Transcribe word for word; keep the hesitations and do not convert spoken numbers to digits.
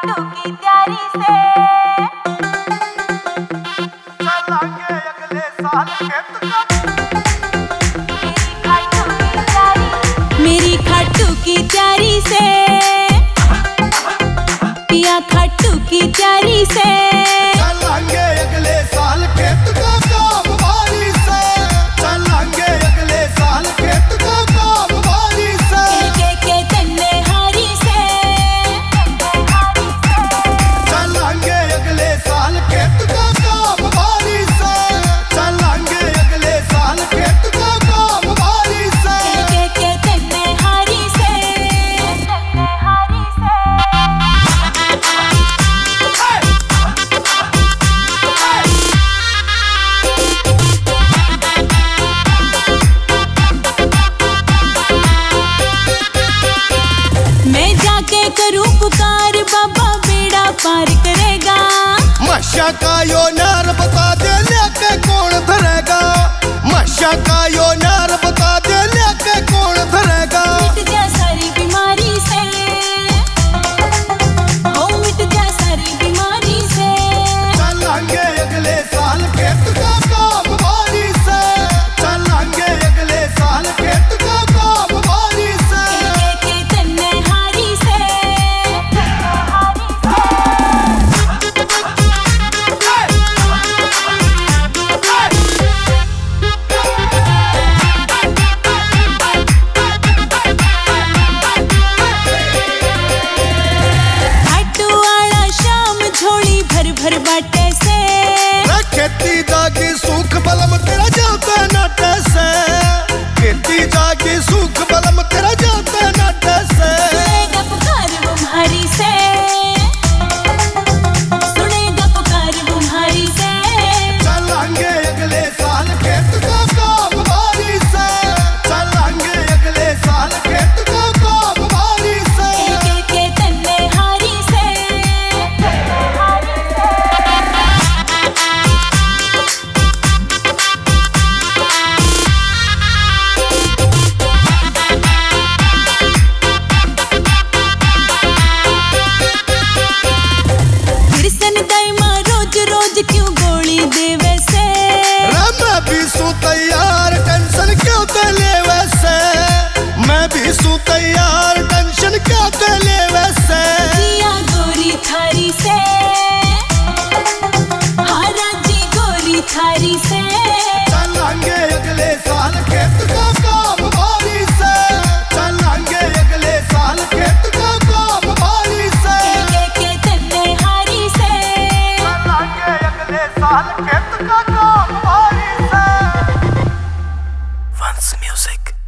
खाटू की तैयारी से चलांगे अगले साल खेत का। मेरी खाटू की तैयारी मेरी खाटू की तैयारी से पिया खाटू की तैयारी से चलांगे अगले साल खेत का काम बारी से। चलांगे अगले साल खेत का काम बारी से। के के तन्ने हारी से चलांगे अगले साल खेत का काम बारी से। चलांगे अगले साल खेत का काम बारी से। के के तन्ने हारी से तन्ने हारी से मैं जाके करूं पुकार बाबा बेड़ा पार करेगा। मशा का यो नार बता दे लेके कौन धरेगा। मशा का यो नार बता दे लेके कौन धरेगा। मिट जा सारी बीमारी से हो मिट जा सारी बीमारी से। चलांगे अगले साल खेत का काम बारी से। चलांगे अगले साल खेत का काम बारी से। के के तन्ने हारी से खाटू वाला शाम झोली भर भर बाटे से। खेती जागी सुख बलम तेरा जाता नाटे से। खेती जागी सुख बलम तेरा जाता नाटे से। सुनेगा पुकार बुम्हारी से सुनेगा पुकार बुम्हारी से। चलांगे अगले साल खेत का काम बारी से। चलांगे अगले साल खेत का काम बारी से। के के तन्ने हारी से हारी से कृष्ण दाइमा रोज रोज क्यों गोली देवे से। मैं भी सू तैयार टेंशन क्यों ते ले वैसे। मैं भी सू तैयार टेंशन क्यों ते ले वैसे। जिया गोरी थारी से हारा जी गोरी थारी से। चलांगे अगले साल खेत का काम बारी से। चलांगे अगले साल खेत का काम बारी से। के के तन्ने हारी से चलांगे अगले साल खेत का काम बारी से। वंस म्यूजिक।